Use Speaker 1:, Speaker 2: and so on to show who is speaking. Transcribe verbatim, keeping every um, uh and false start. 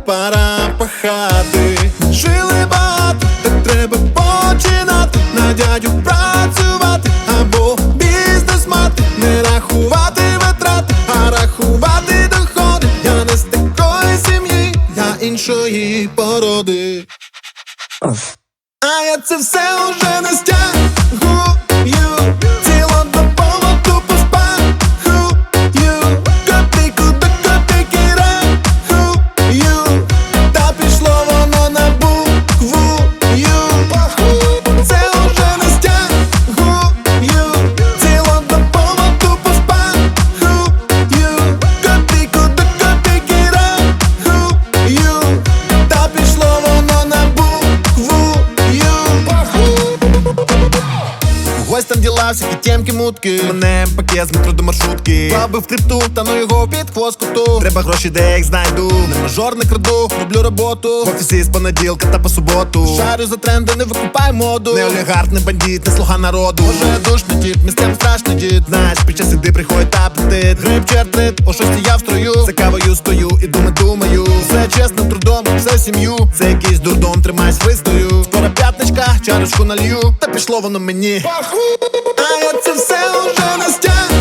Speaker 1: пора пахати. Жили багато, так треба починати. На дядю працювати або бізнес мати. Не рахувати витрати, а рахувати доходи. Я не з такої сім'ї, я іншої породи. А я це все уже не стягую. Цілодобово тупо спаю. Копійку до копійки рахую. Та пішло воно на букву Ю. Це уже не стягую. Цілодобово тупо спаю. Копійку до копійки рахую. Та пішло воно на букву Ю. Ось там діла, всякі тємки, мутки. Мене пакет з метро до маршрутки. Баби в крипту, та ну його під хвост коту. Треба гроші, де я їх знайду. Не мажор, не краду, роблю роботу. В офісі з понеділка та по суботу. Шарю за тренди, не викупай моду. Не олігарх, не бандит, не слуга народу. Може я душний тип, місцем страшний дід. Знаєш, під час іди приходить апетит. Гриб чи артрит, о шості я в строю. За кавою стою і думи думаю. Все чесним трудом, все в сім'ю. Це якийсь дурдом, тримайся вистою. Скоро п'ятничка, чарочку налью. Та пішло воно мені. А я це все уже не стягую.